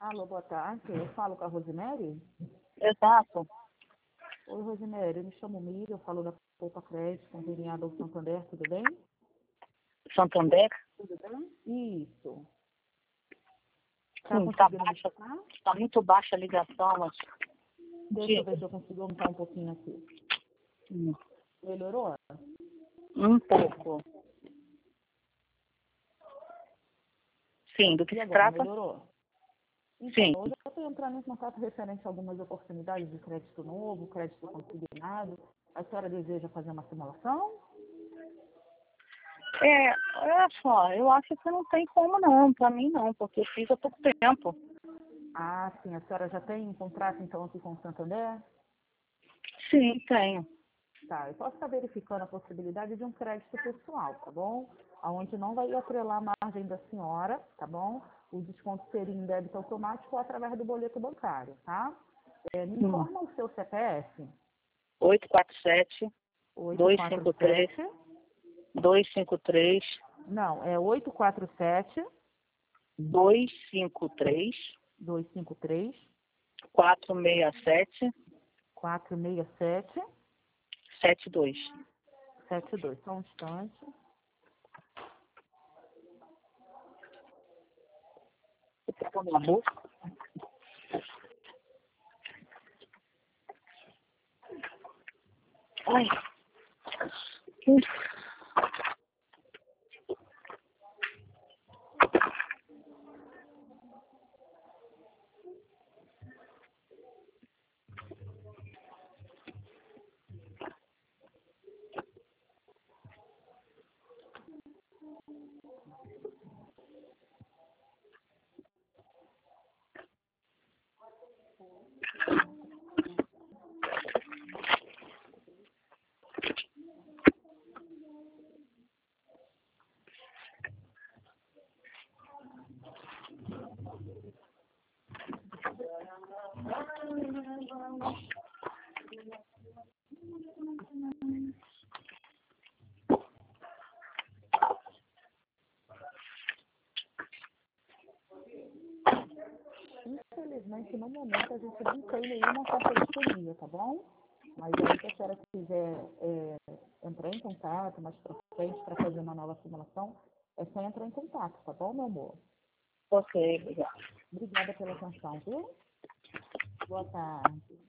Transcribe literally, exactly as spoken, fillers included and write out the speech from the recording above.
Alô, boa tarde. Eu falo com a Rosemary? Exato. Oi, Rosemary. Eu me chamo Miriam, eu falo da Poupa Crédito, conveniada ao Santander, tudo bem? Santander? Tudo bem? Isso. Tá Sim, tá conseguindo me baixa, escutar? tá muito baixa a ligação, mas... Deixa eu ver se eu consigo aumentar um pouquinho aqui. Hum, Melhorou? Um pouco. Sim, do que E se agora, trata? melhorou? Então, Sim. hoje eu estou entrando em contato referente a algumas oportunidades de crédito novo, crédito consignado. A senhora deseja fazer uma simulação? É, olha só, eu acho que não tem como não, pra mim não, porque eu fiz há pouco tempo. Ah, sim. A senhora já tem um contrato, então, aqui com o Santander? Sim, tenho. Tá, eu posso estar verificando a possibilidade de um crédito pessoal, tá bom? Onde não vai atrelar a margem da senhora, tá bom? O desconto seria em débito automático ou através do boleto bancário, tá? É, me Hum. informa o seu C P F. oito quatro sete, oito dois quatro cinco três, sete. dois cinco três, Não, é oito quatro sete, dois cinco três, dois cinco três, quatro seis sete, quatro seis sete, sete dois. sete dois. Só um instante. Você quer pôr na boca? Ai. Hum. Infelizmente, no momento, a gente não tem nenhuma parceria, tá bom? Mas aí, se a senhora quiser é, entrar em contato mais pra frente para fazer uma nova simulação, é só entrar em contato, tá bom, meu amor? Ok, obrigado. Obrigada pela atenção, viu? Boa tarde.